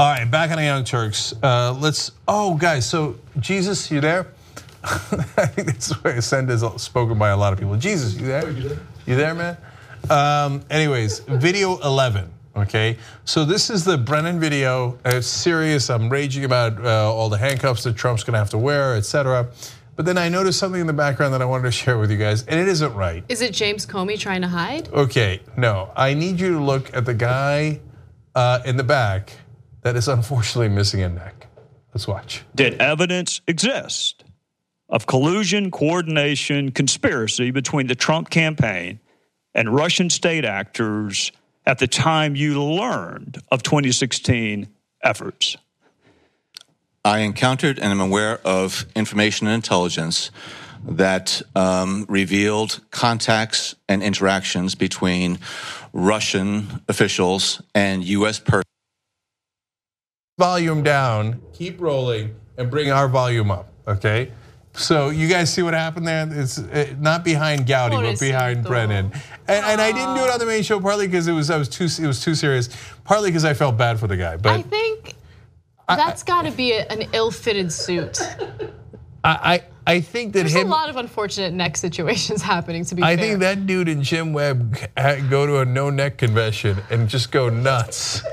All right, back on the Young Turks. Guys, so Jesus, you there? I think that's the way Ascend is spoken by a lot of people. Jesus, you there? You there, man? Anyways, video 11, okay? So this is the Brennan video. It's serious. I'm raging about all the handcuffs that Trump's gonna have to wear, etc. But then I noticed something in the background that I wanted to share with you guys, and it isn't right. Is it James Comey trying to hide? Okay, no. I need you to look at the guy in the back that is unfortunately missing a neck. Let's watch. Did evidence exist of collusion, coordination, conspiracy between the Trump campaign and Russian state actors at the time you learned of 2016 efforts? I encountered and am aware of information and intelligence that revealed contacts and interactions between Russian officials and U.S. persons. Volume down, keep rolling, and bring our volume up, okay? So you guys see what happened there? It's not behind Gowdy, but behind Brennan. And I didn't do it on the main show, partly because it was too serious, partly because I felt bad for the guy. But I think that's got to be an ill-fitted suit. I think that there's a lot of unfortunate neck situations happening, to be fair. I think that dude and Jim Webb go to a no-neck convention and just go nuts.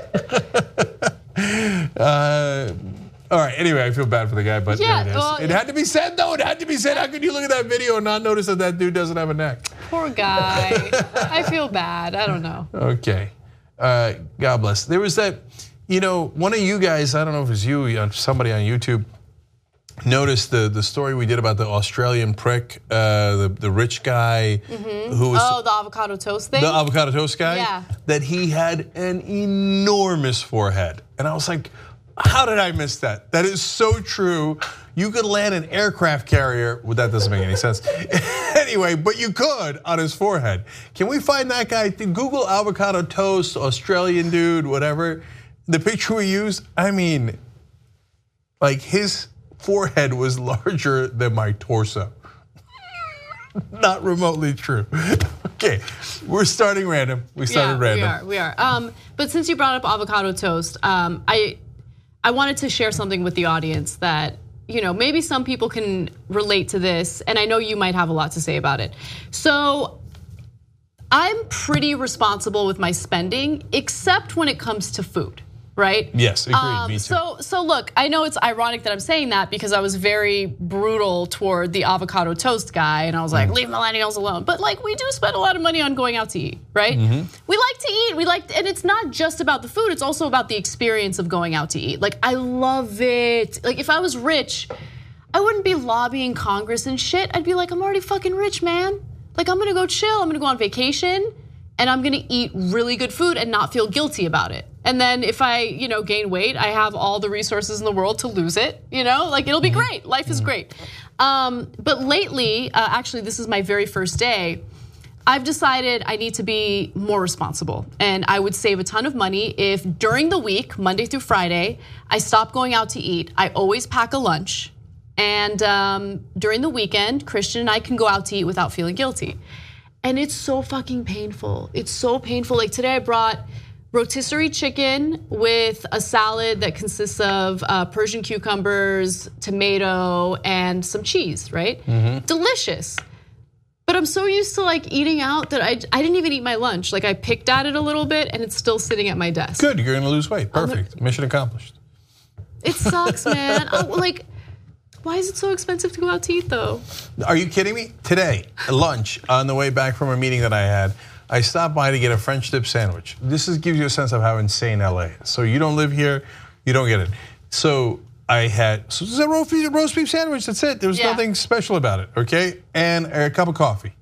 All right, anyway, I feel bad for the guy, but yeah, there it is. Well, it had to be said, though. It had to be said. How could you look at that video and not notice that that dude doesn't have a neck? Poor guy. I feel bad. I don't know. Okay. God bless. There was that, one of you guys, I don't know if it was you, somebody on YouTube, noticed the story we did about the Australian prick, the rich guy who was the avocado toast thing? The avocado toast guy? Yeah. That he had an enormous forehead. And I was like, how did I miss that? That is so true. You could land an aircraft carrier, well, that doesn't make any sense. Anyway, but you could on his forehead. Can we find that guy? Google avocado toast, Australian dude, whatever. The picture we used, I mean, like his forehead was larger than my torso. Not remotely true. Okay, we're starting random. We started random. We are. But since you brought up avocado toast, I wanted to share something with the audience that, maybe some people can relate to this, and I know you might have a lot to say about it. So I'm pretty responsible with my spending, except when it comes to food. Right? Yes, agreed. Me too. So look, I know it's ironic that I'm saying that because I was very brutal toward the avocado toast guy, and I was like, leave millennials alone. But we do spend a lot of money on going out to eat, right? We like to eat. And it's not just about the food; it's also about the experience of going out to eat. I love it. If I was rich, I wouldn't be lobbying Congress and shit. I'd be like, I'm already fucking rich, man. I'm gonna go chill. I'm gonna go on vacation. And I'm gonna eat really good food and not feel guilty about it. And then if I, gain weight, I have all the resources in the world to lose it. It'll be great. Life is great. But lately, actually, this is my very first day. I've decided I need to be more responsible, and I would save a ton of money if during the week, Monday through Friday, I stop going out to eat. I always pack a lunch, and during the weekend, Christian and I can go out to eat without feeling guilty. And it's so fucking painful. It's so painful. Today I brought rotisserie chicken with a salad that consists of Persian cucumbers, tomato, and some cheese, right? Delicious. But I'm so used to eating out that I didn't even eat my lunch. I picked at it a little bit and it's still sitting at my desk. Good, you're gonna lose weight. Perfect, mission accomplished. It sucks, man. Why is it so expensive to go out to eat though? Are you kidding me? Today, lunch, on the way back from a meeting that I had, I stopped by to get a French dip sandwich. This gives you a sense of how insane LA is. So you don't live here, you don't get it. So I had this is a roast beef sandwich, that's it. There was nothing special about it, okay? And a cup of coffee.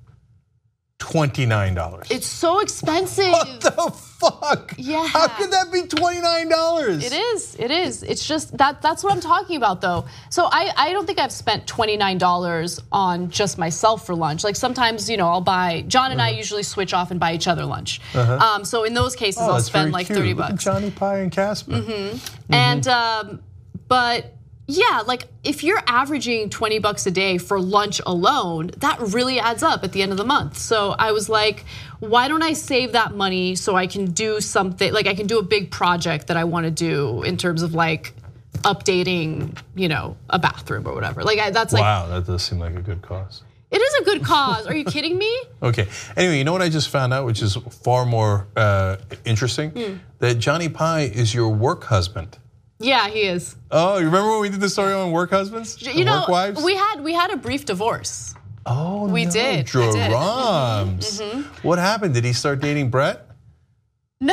$29. It's so expensive. What the fuck? Yeah. How could that be $29? It is. It's just that's what I'm talking about though. So I don't think I've spent $29 on just myself for lunch. Sometimes, I'll buy, John and I usually switch off and buy each other lunch. So in those cases, I'll spend $30. Look at Johnny Pie and Casper. And, but, Yeah, like if you're averaging $20 a day for lunch alone, that really adds up at the end of the month. So I was like, why don't I save that money so I can do something, like I can do a big project that I want to do in terms of like updating, a bathroom or whatever. Like that's like, wow, that does seem like a good cause. It is a good cause. Are you kidding me? Okay. Anyway, you know what I just found out, which is far more interesting? That Johnny Pie is your work husband. Yeah, he is. Oh, you remember when we did the story on work husbands? Work wives? we had a brief divorce. Oh, we no, did. Drums. What happened? Did he start dating Brett? No,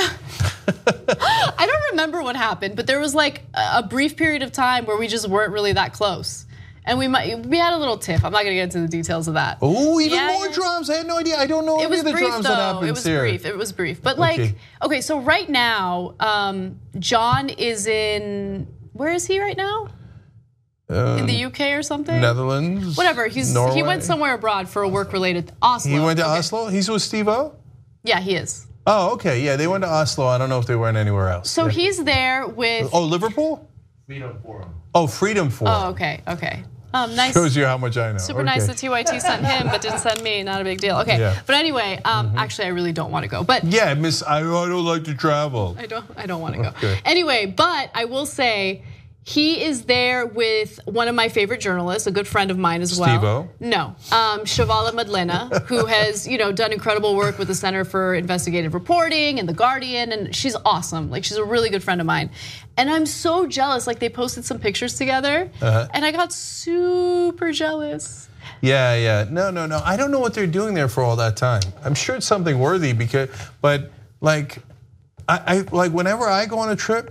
I don't remember what happened, but there was like a brief period of time where we just weren't really that close. And we had a little tiff. I'm not gonna get into the details of that. Oh, even more drums. I had no idea. I don't know any of the drums that happens here. It was brief. But like, okay, so right now, John is in, where is he right now? In the UK or something? Netherlands. Whatever. He went somewhere abroad for a work-related, Oslo. He went to Oslo? He's with Steve-O? Yeah, he is. Oh, okay. Yeah, they went to Oslo. I don't know if they went anywhere else. So he's there with. Oh, Liverpool? Freedom Forum. Oh, Freedom Forum. Oh, okay. Nice. Shows you how much I know. Super nice that TYT sent him, but didn't send me. Not a big deal. Okay, but anyway, actually, I really don't want to go. But yeah, Miss, I don't like to travel. I don't want to go. Okay. Anyway, but I will say he is there with one of my favorite journalists, a good friend of mine as well. Steve-O? No, Shavala Madlena, who has done incredible work with the Center for Investigative Reporting and The Guardian, and she's awesome. Like she's a really good friend of mine. And I'm so jealous. Like they posted some pictures together, and I got super jealous. Yeah. No. I don't know what they're doing there for all that time. I'm sure it's something worthy but like, I like whenever I go on a trip,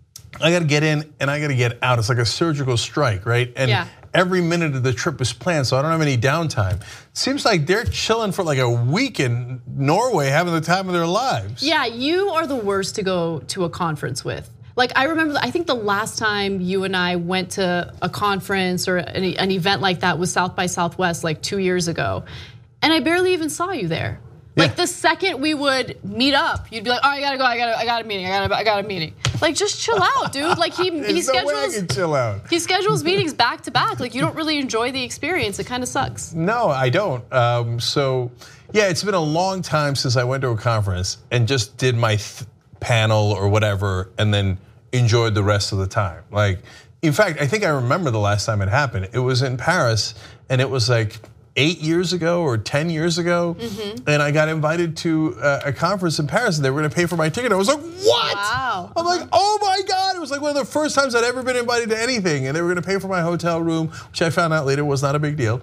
I got to get in and I got to get out. It's like a surgical strike, right? And every minute of the trip is planned, so I don't have any downtime. Seems like they're chilling for like a week in Norway, having the time of their lives. Yeah, you are the worst to go to a conference with. Like I remember, I think the last time you and I went to a conference or an event like that was South by Southwest like 2 years ago, and I barely even saw you there. Like the second we would meet up, you'd be like, "Oh, I gotta go. I got a meeting. I got a meeting." Like, just chill out, dude. Like he schedules. Chill out. He schedules meetings back to back. Like you don't really enjoy the experience. It kind of sucks. No, I don't. So yeah, it's been a long time since I went to a conference and just did my panel or whatever, and then enjoyed the rest of the time. Like, in fact, I think I remember the last time it happened. It was in Paris, and it was like 8 years ago or 10 years ago, and I got invited to a conference in Paris, and they were going to pay for my ticket. I was like, what? Wow. I'm like, oh my God. It was like one of the first times I'd ever been invited to anything, and they were going to pay for my hotel room, which I found out later was not a big deal.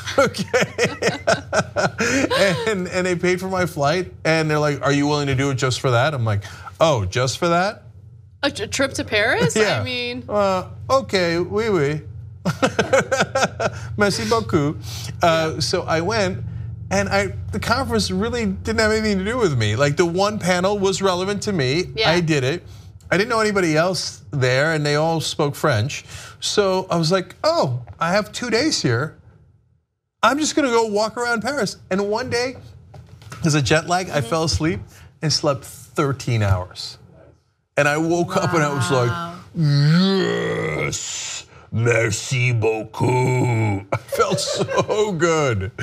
Okay. and they paid for my flight, and they're like, are you willing to do it just for that? I'm like, oh, just for that? A trip to Paris? Yeah. I mean. Okay, oui. Merci beaucoup. So I went, and the conference really didn't have anything to do with me. Like the one panel was relevant to me. Yeah. I did it. I didn't know anybody else there, and they all spoke French. So I was like, oh, I have 2 days here. I'm just gonna go walk around Paris. And one day, because of jet lag, I fell asleep and slept 13 hours. And I woke up and I was like, yes, merci beaucoup. I felt so good.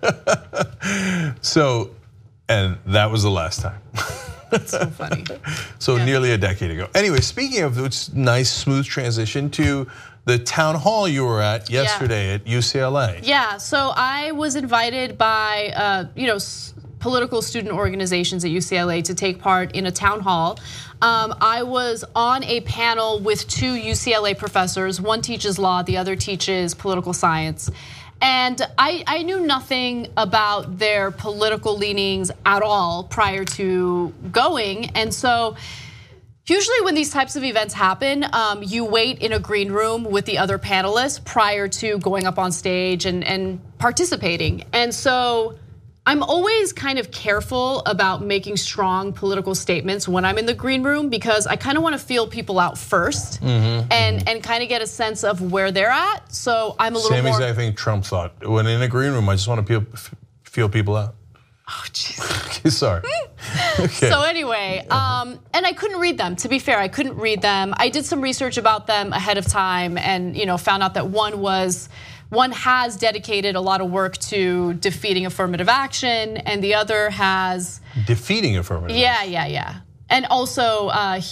And that was the last time. That's so funny. So nearly a decade ago. Anyway, speaking of which, nice smooth transition to the town hall you were at yesterday at UCLA. Yeah, so I was invited by political student organizations at UCLA to take part in a town hall. I was on a panel with 2 UCLA professors. One teaches law, the other teaches political science. And I knew nothing about their political leanings at all prior to going. And so usually when these types of events happen, you wait in a green room with the other panelists prior to going up on stage and participating. And so I'm always kind of careful about making strong political statements when I'm in the green room because I kind of want to feel people out first and kind of get a sense of where they're at. So I'm a little more. Same exact thing Trump thought. When in a green room, I just want to feel people out. Oh, jeez. Sorry. Okay. So anyway, and I couldn't read them. To be fair, I couldn't read them. I did some research about them ahead of time, and found out that one has dedicated a lot of work to defeating affirmative action, and the other has defeating affirmative action. Yeah. And also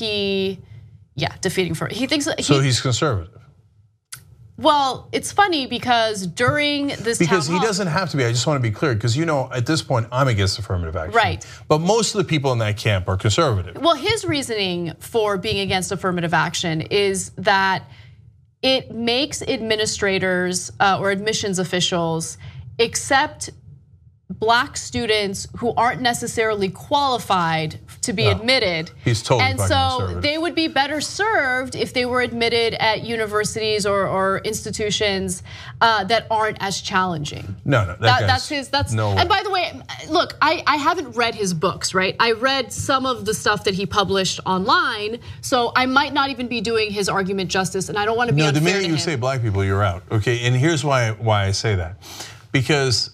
defeating for he thinks so he's conservative. Well, it's funny because during this because town he hall, doesn't have to be. I just want to be clear because at this point I'm against affirmative action. Right. But most of the people in that camp are conservative. Well, his reasoning for being against affirmative action is that it makes administrators or admissions officials accept Black students who aren't necessarily qualified to be admitted. He's totally and so they would be better served if they were admitted at universities or institutions that aren't as challenging. No, that's no way. And by the way, look, I haven't read his books, right? I read some of the stuff that he published online, so I might not even be doing his argument justice, and I don't want to be unfair to him. The minute you say Black people, you're out. Okay, and here's why I say that, because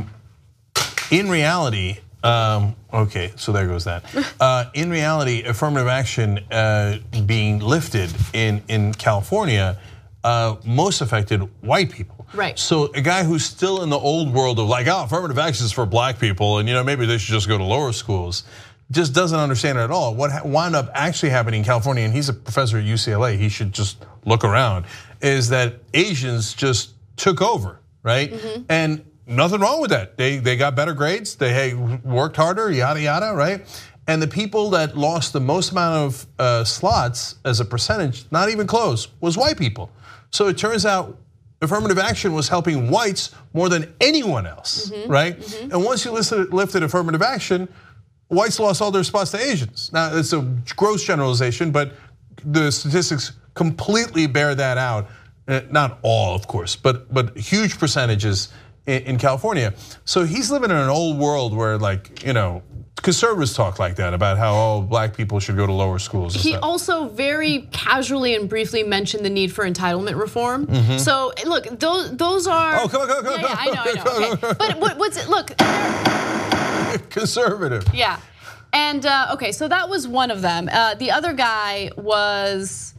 in reality, okay, so there goes that. In reality, affirmative action being lifted in California most affected white people. Right. So a guy who's still in the old world of affirmative action is for Black people, and maybe they should just go to lower schools, just doesn't understand it at all. What wound up actually happening in California, and he's a professor at UCLA, he should just look around, is that Asians just took over, right? Mm-hmm. And nothing wrong with that. They got better grades, they worked harder, yada, yada, right? And the people that lost the most amount of slots as a percentage, not even close, was white people. So it turns out affirmative action was helping whites more than anyone else, right? Mm-hmm. And once you lifted affirmative action, whites lost all their spots to Asians. Now, it's a gross generalization, but the statistics completely bear that out. Not all, of course, but huge percentages in California. So he's living in an old world where conservatives talk like that about how all Black people should go to lower schools. He also very casually and briefly mentioned the need for entitlement reform. Mm-hmm. So look, those are. Oh, come on. Yeah, I know. Okay. But what's it? Look. Conservative. Yeah. And okay, so that was one of them. The other guy was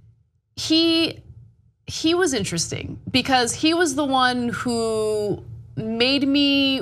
he was interesting because he was the one who made me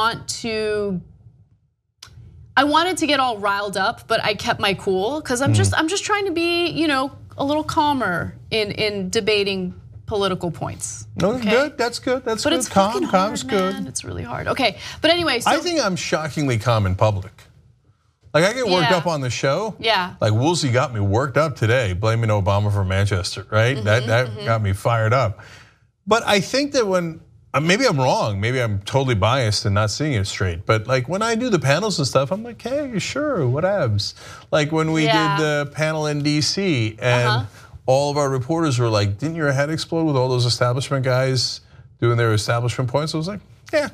I wanted to get all riled up, but I kept my cool because I'm just trying to be, a little calmer in debating political points. No, okay? Good. That's good. That's but good. It's fucking hard, calm's good. Man. It's really hard. Okay, but anyway, so I think I'm shockingly calm in public. I get worked up on the show. Yeah. Like Woolsey got me worked up today, blaming Obama for Manchester, right? That got me fired up. But I think that when, maybe I'm wrong, maybe I'm totally biased and not seeing it straight, but when I do the panels and stuff, I'm like, hey, sure, whatevs. Like when we did the panel in DC and all of our reporters were like, didn't your head explode with all those establishment guys doing their establishment points? I was like, yeah.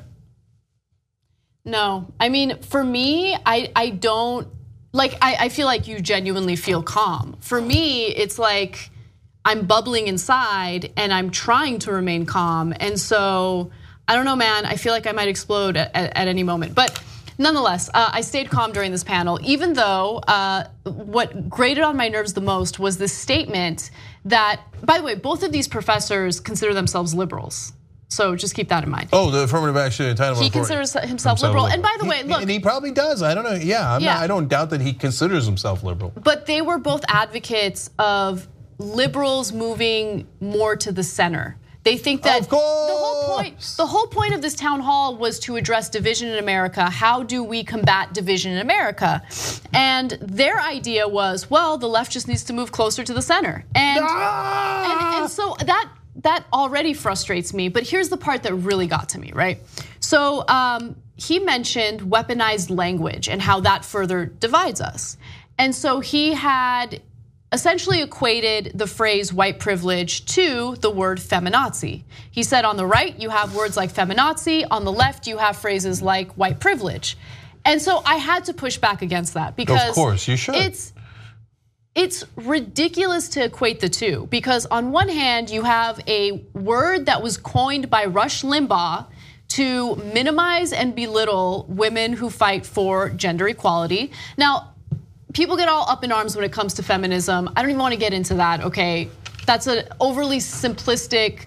No, I mean, for me, I don't, I feel like you genuinely feel calm. For me, it's like I'm bubbling inside and I'm trying to remain calm. And so, I don't know, man, I feel like I might explode at any moment. But nonetheless, I stayed calm during this panel, even though what grated on my nerves the most was this statement that, by the way, both of these professors consider themselves liberals. So just keep that in mind. Oh, the affirmative action entitlement. He considers himself liberal. And by the way, look. And he probably does. I don't know. Yeah, I don't doubt that he considers himself liberal. But they were both advocates of liberals moving more to the center. They think that the whole point of this town hall was to address division in America. How do we combat division in America? And their idea was, well, the left just needs to move closer to the center. And so that already frustrates me, but here's the part that really got to me, right? So he mentioned weaponized language and how that further divides us. And so he had essentially equated the phrase white privilege to the word feminazi. He said on the right, you have words like feminazi, on the left, you have phrases like white privilege. And so I had to push back against that because- Of course, you should. It's ridiculous to equate the two because on one hand, you have a word that was coined by Rush Limbaugh to minimize and belittle women who fight for gender equality. Now, people get all up in arms when it comes to feminism. I don't even want to get into that, okay? That's an overly simplistic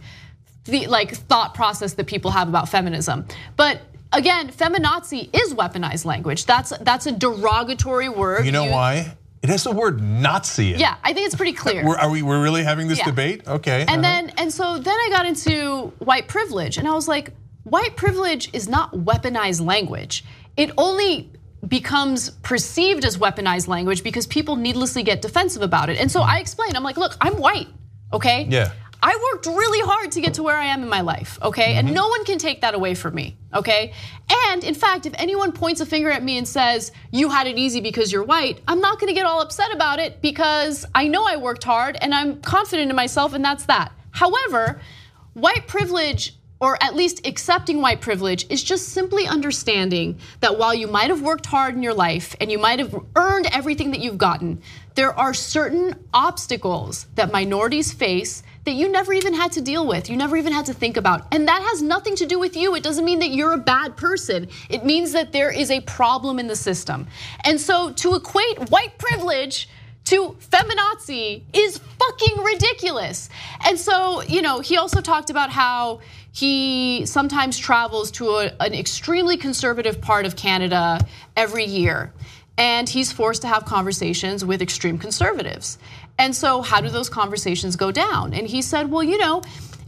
thought process that people have about feminism. But again, feminazi is weaponized language. That's a derogatory word. You know why? It has the word Nazi in it. Yeah, I think it's pretty clear. We're really having this debate? Okay. And so then I got into white privilege, and I was like, white privilege is not weaponized language. It only becomes perceived as weaponized language because people needlessly get defensive about it. And so I explained, I'm like, look, I'm white, okay? Yeah. I worked really hard to get to where I am in my life, okay? And no one can take that away from me, okay? And in fact, if anyone points a finger at me and says, you had it easy because you're white, I'm not gonna get all upset about it because I know I worked hard and I'm confident in myself, and that's that. However, white privilege, or at least accepting white privilege, is just simply understanding that while you might have worked hard in your life and you might have earned everything that you've gotten, there are certain obstacles that minorities face that you never even had to deal with, you never even had to think about. And that has nothing to do with you. It doesn't mean that you're a bad person. It means that there is a problem in the system. And so to equate white privilege to feminazi is fucking ridiculous. And so, he also talked about how he sometimes travels to an extremely conservative part of Canada every year. And he's forced to have conversations with extreme conservatives. And so how do those conversations go down? And he said, well,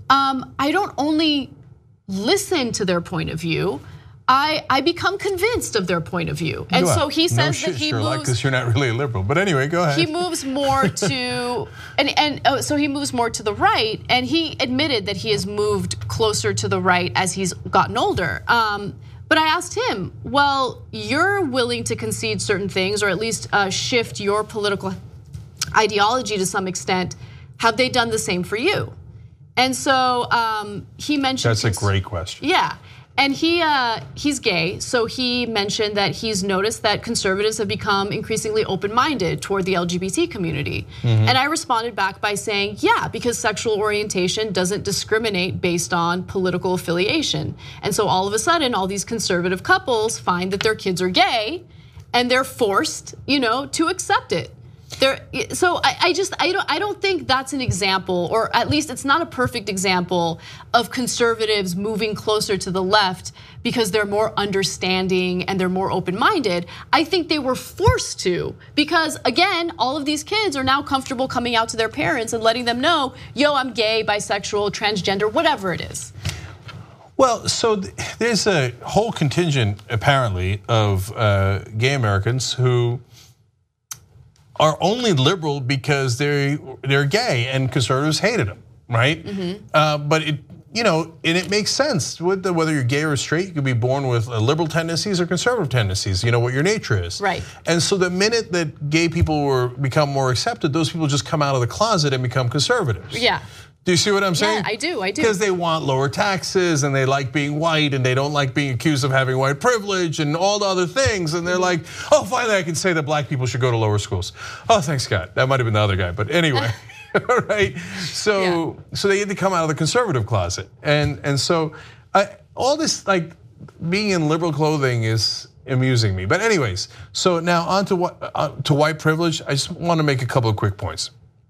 I don't only listen to their point of view, I become convinced of their point of view. And so he says that he moves, because you're not really a liberal. But anyway, go ahead. He moves more to, so he moves more to the right, and he admitted that he has moved closer to the right as he's gotten older. But I asked him, well, you're willing to concede certain things, or at least shift your political ideology to some extent. Have they done the same for you? And so he mentioned— That's a great question. Yeah. And he's gay, so he mentioned that he's noticed that conservatives have become increasingly open-minded toward the LGBT community. And I responded back by saying, yeah, because sexual orientation doesn't discriminate based on political affiliation. And so all of a sudden, all these conservative couples find that their kids are gay, and they're forced, to accept it. So I don't think that's an example, or at least it's not a perfect example of conservatives moving closer to the left because they're more understanding and they're more open-minded. I think they were forced to, because again, all of these kids are now comfortable coming out to their parents and letting them know, yo, I'm gay, bisexual, transgender, whatever it is. Well, so there's a whole contingent, apparently, of gay Americans who are only liberal because they're gay and conservatives hated them, right? But it makes sense whether you're gay or straight. You could be born with liberal tendencies or conservative tendencies. You know what your nature is, right? And so the minute that gay people become more accepted, those people just come out of the closet and become conservatives. Yeah. Do you see what I'm saying? Yeah, I do. Because they want lower taxes and they like being white and they don't like being accused of having white privilege and all the other things. And they're like, oh, finally I can say that black people should go to lower schools. Oh, thanks God. That might have been the other guy, but anyway. All right. So they had to come out of the conservative closet. And so all this like being in liberal clothing is amusing me. But anyways, so now on to white privilege. I just want to make a couple of quick points.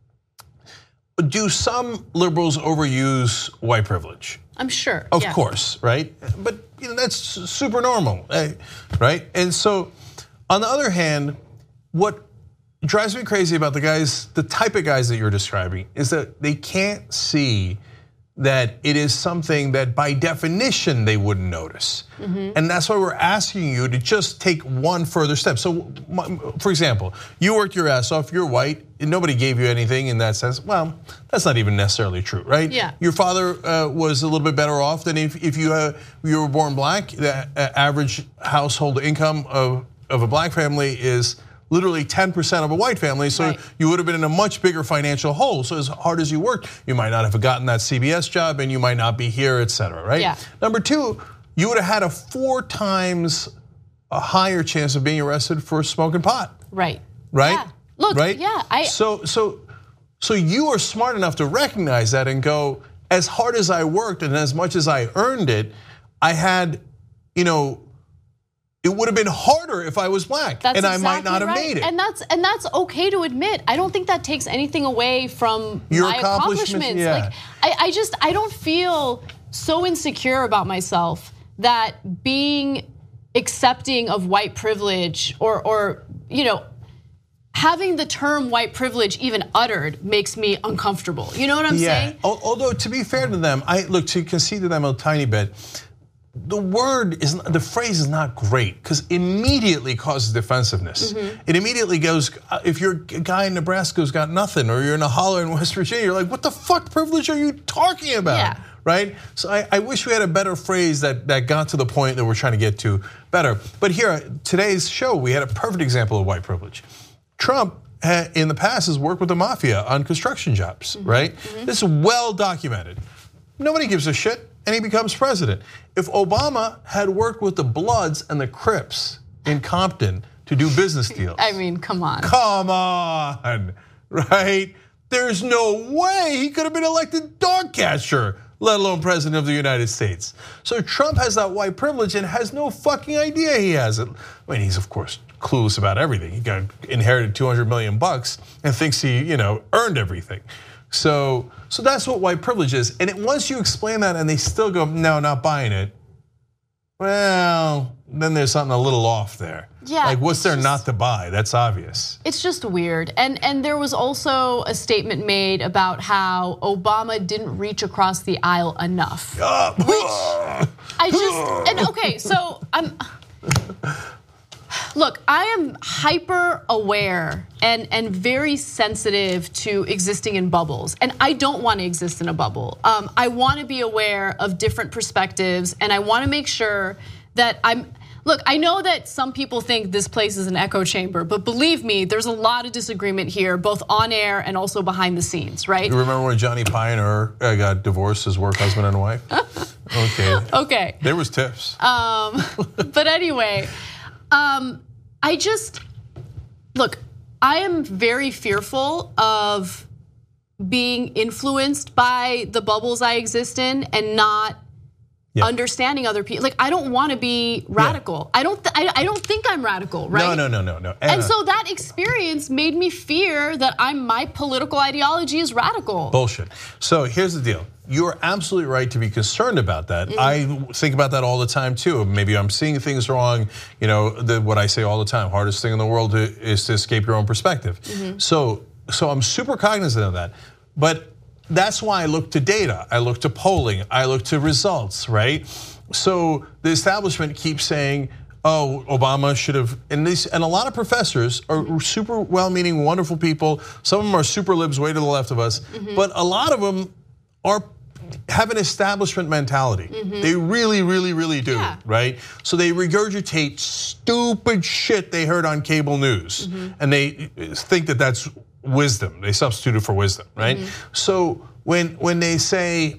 Do some liberals overuse white privilege? I'm sure. Of course, right? But that's super normal, right? And so on the other hand, what drives me crazy about the type of guys that you're describing is that they can't see that it is something that by definition they wouldn't notice. And that's why we're asking you to just take one further step. So for example, you worked your ass off, you're white, and nobody gave you anything in that sense. Well, that's not even necessarily true, right? Yeah. Your father was a little bit better off than if you were born black. The average household income of a black family is literally 10% of a white family, so you would have been in a much bigger financial hole. So as hard as you worked, you might not have gotten that CBS job and you might not be here, et cetera, right? Yeah. Number two, you would have had a 4 times a higher chance of being arrested for smoking pot. Right. Right? Yeah. Look, right? yeah. So you are smart enough to recognize that and go, as hard as I worked and as much as I earned it, I had, it would have been harder if I was black, and I might not have made it. And that's okay to admit. I don't think that takes anything away from your my accomplishments. Yeah. Like I don't feel so insecure about myself that being accepting of white privilege or having the term white privilege even uttered makes me uncomfortable. You know what I'm saying? Although to be fair to them, to concede to them a tiny bit, the phrase is not great because immediately causes defensiveness. It immediately goes, if you're a guy in Nebraska who's got nothing, or you're in a holler in West Virginia, you're like, what the fuck privilege are you talking about? Yeah. Right? So I wish we had a better phrase that got to the point that we're trying to get to better. But here, today's show, we had a perfect example of white privilege. Trump in the past has worked with the mafia on construction jobs, right? This is well documented. Nobody gives a shit, and he becomes president. If Obama had worked with the Bloods and the Crips in Compton to do business deals. I mean, come on. Come on, right? There's no way he could have been elected dog catcher, let alone president of the United States. So Trump has that white privilege and has no fucking idea he has it. I mean, he's of course clueless about everything. He inherited $200 million and thinks he, earned everything. So that's what white privilege is. And once you explain that and they still go, no, not buying it, well, then there's something a little off there. Yeah. Like what's there not to buy? That's obvious. It's just weird. And there was also a statement made about how Obama didn't reach across the aisle enough. Look, I am hyper aware and very sensitive to existing in bubbles, and I don't want to exist in a bubble. I want to be aware of different perspectives, and I want to make sure that Look, I know that some people think this place is an echo chamber, but believe me, there's a lot of disagreement here, both on air and also behind the scenes, right? You remember when Johnny Pioneer got divorced, his work husband and wife? Okay. There was tips. But anyway, look, I am very fearful of being influenced by the bubbles I exist in and not understanding other people. Like I don't want to be radical. I don't think I'm radical, right? No. And so that experience made me fear that my political ideology is radical. Bullshit. So here's the deal. You're absolutely right to be concerned about that. I think about that all the time too. Maybe I'm seeing things wrong. What I say all the time, hardest thing in the world is to escape your own perspective. So I'm super cognizant of that. But that's why I look to data, I look to polling, I look to results, right? So the establishment keeps saying, oh, Obama should have, and a lot of professors are super well-meaning, wonderful people. Some of them are super libs way to the left of us, but a lot of them have an establishment mentality. They really, really, really do, right? So they regurgitate stupid shit they heard on cable news, and they think that that's wisdom. They substitute it for wisdom, right? So when they say,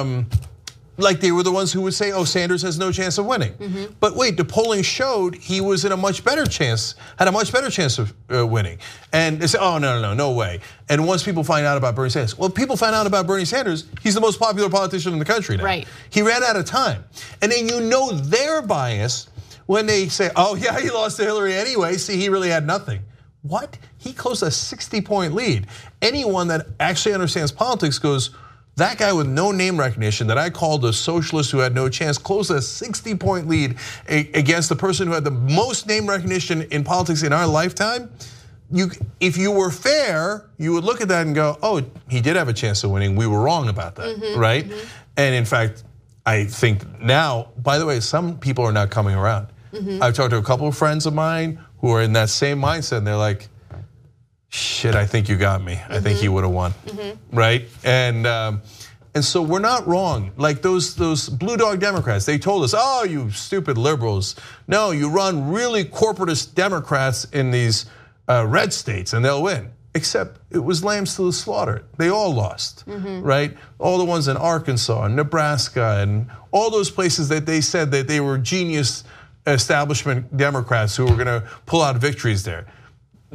like they were the ones who would say, oh, Sanders has no chance of winning. But wait, the polling showed he was in a much better chance, had a much better chance of winning. And they say, oh, no way. And once people find out about Bernie Sanders, well, people find out about Bernie Sanders, he's the most popular politician in the country now. Right. He ran out of time. And then their bias when they say, oh yeah, he lost to Hillary anyway, see, he really had nothing. What? He closed a 60-point lead. Anyone that actually understands politics goes, that guy with no name recognition that I called a socialist who had no chance closed a 60-point lead against the person who had the most name recognition in politics in our lifetime. If you were fair, you would look at that and go, oh, he did have a chance of winning. We were wrong about that, right? And in fact, I think now, by the way, some people are not coming around. I've talked to a couple of friends of mine who are in that same mindset, and they're like, shit, I think you got me. I think he would have won, right? And so we're not wrong. Like those blue dog Democrats, they told us, oh, you stupid liberals. No, you run really corporatist Democrats in these red states and they'll win. Except it was lambs to the slaughter. They all lost, right? All the ones in Arkansas and Nebraska and all those places that they said that they were genius establishment Democrats who were gonna pull out victories there.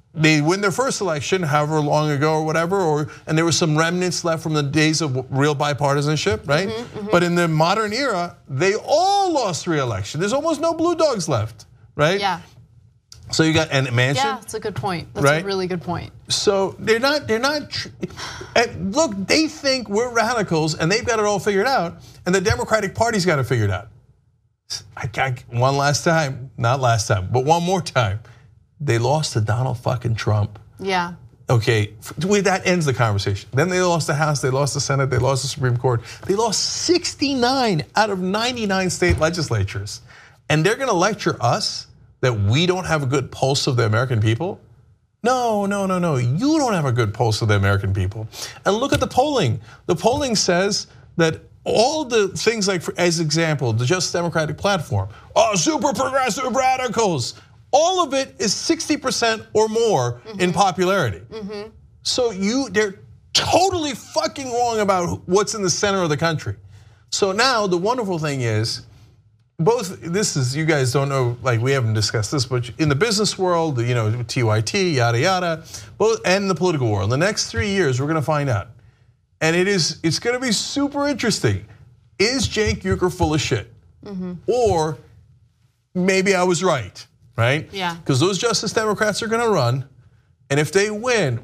they win their first election, however long ago or whatever, and there were some remnants left from the days of real bipartisanship, right? But in the modern era, they all lost re-election. There's almost no blue dogs left, right? Yeah. So you got, and Manchin. Yeah, that's a good point. That's right? a really good point. So they're not, look, they think we're radicals and they've got it all figured out, and the Democratic Party's got it figured out. One last time, not last time, but one more time. They lost to Donald fucking Trump. Yeah. Okay, that ends the conversation. Then they lost the House, they lost the Senate, they lost the Supreme Court. They lost 69 out of 99 state legislatures. And they're gonna lecture us that we don't have a good pulse of the American people? No. You don't have a good pulse of the American people. And look at the polling. The polling says that all the things like, as example, the Just Democratic Platform, super progressive radicals, all of it is 60% or more in popularity. So they're totally fucking wrong about what's in the center of the country. So now the wonderful thing is, you guys don't know, like we haven't discussed this, but in the business world, TYT, yada yada, and the political world, the next 3 years we're gonna find out. And it's gonna be super interesting. Is Cenk Uygur full of shit? Or maybe I was right? Yeah. Because those Justice Democrats are gonna run, and if they win,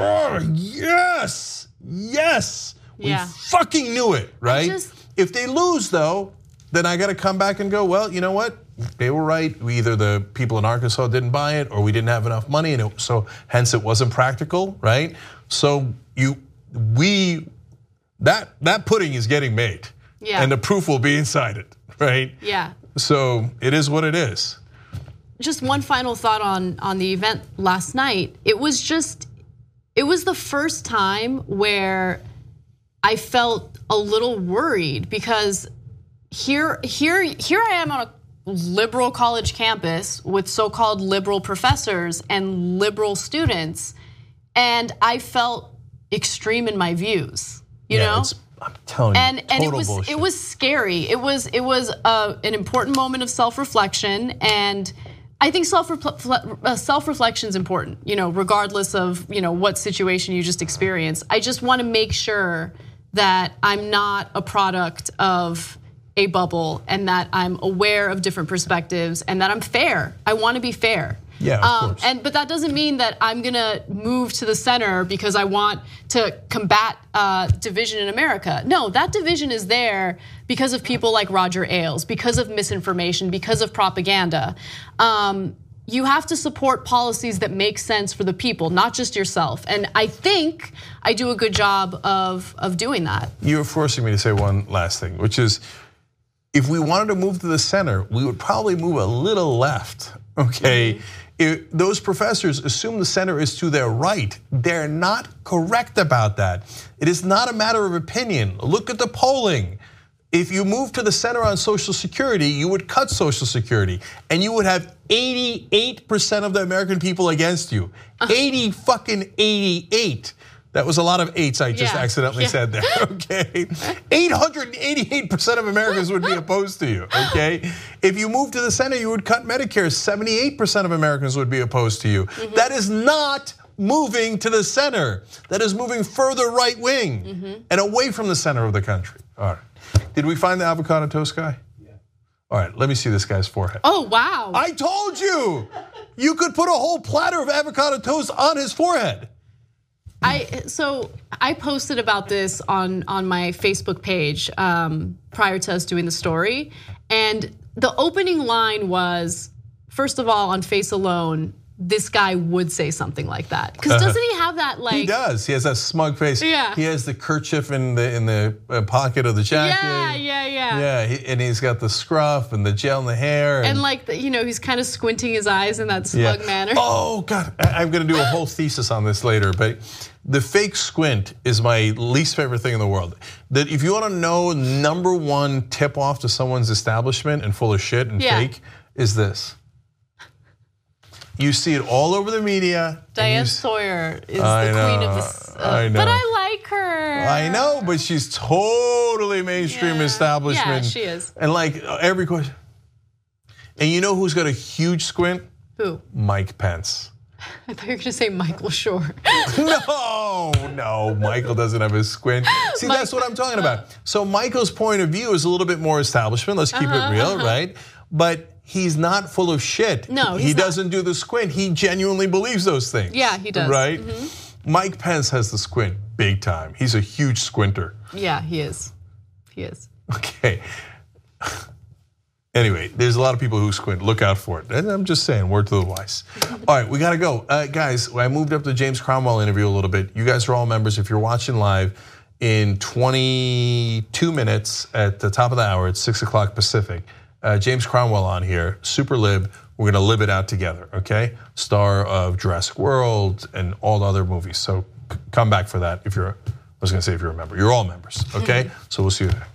yes, we fucking knew it, right? If they lose though, then I gotta come back and go, well, you know what? They were right. Either the people in Arkansas didn't buy it, or we didn't have enough money, and so hence it wasn't practical, right? So that pudding is getting made, and the proof will be inside it, right? Yeah. So it is what it is. Just one final thought on the event last night. It was the first time where I felt a little worried, because here I am on a liberal college campus with so-called liberal professors and liberal students, and I felt extreme in my views. You know? I'm telling you, and bullshit. it was scary. It was an important moment of self-reflection, and I think self-reflection is important, regardless of what situation you just experienced. I just want to make sure that I'm not a product of a bubble, and that I'm aware of different perspectives, and that I'm fair. I want to be fair. Yeah, of course. But that doesn't mean that I'm gonna move to the center because I want to combat division in America. No, that division is there because of people like Roger Ailes, because of misinformation, because of propaganda. You have to support policies that make sense for the people, not just yourself. And I think I do a good job of doing that. You're forcing me to say one last thing, which is, if we wanted to move to the center, we would probably move a little left, okay? If those professors assume the center is to their right. They're not correct about that. It is not a matter of opinion. Look at the polling. If you move to the center on Social Security, you would cut Social Security, and you would have 88% of the American people against you. 88. That was a lot of eights I just accidentally said there, okay? 888% of Americans would be opposed to you, okay? If you move to the center, you would cut Medicare. 78% of Americans would be opposed to you. That is not moving to the center. That is moving further right wing and away from the center of the country. All right, did we find the avocado toast guy? Yeah. All right, let me see this guy's forehead. Oh, wow. I told you, you could put a whole platter of avocado toast on his forehead. So I posted about this on my Facebook page prior to us doing the story, and the opening line was, first of all, on face alone, this guy would say something like that, because doesn't he have that like? He does. He has that smug face. Yeah. He has the kerchief in the pocket of the jacket. Yeah. And he's got the scruff and the gel in the hair. And like he's kind of squinting his eyes in that smug manner. Oh God, I'm gonna do a whole thesis on this later, but the fake squint is my least favorite thing in the world. That if you want to know #1 tip off to someone's establishment and full of shit and fake is this. You see it all over the media. Diane Sawyer is the queen of this. I know. But I like her. I know, but she's totally mainstream establishment. Yeah, she is. And like every question. And you know who's got a huge squint? Who? Mike Pence. I thought you were going to say Michael Shore. No, Michael doesn't have a squint. See, that's what I'm talking about. So Michael's point of view is a little bit more establishment. Let's keep it real, right? But he's not full of shit. No, he doesn't do the squint. He genuinely believes those things. Yeah, he does. Right? Mike Pence has the squint big time. He's a huge squinter. Yeah, he is. He is. Okay. Anyway, there's a lot of people who squint. Look out for it. And I'm just saying, word to the wise. All right, we got to go. Guys, I moved up the James Cromwell interview a little bit. You guys are all members. If you're watching live, in 22 minutes at the top of the hour, it's 6 o'clock Pacific, James Cromwell on here, super lib. We're going to live it out together, okay? Star of Jurassic World and all the other movies. So come back for that if you're, I was going to say if you're a member. You're all members, okay? So we'll see you there.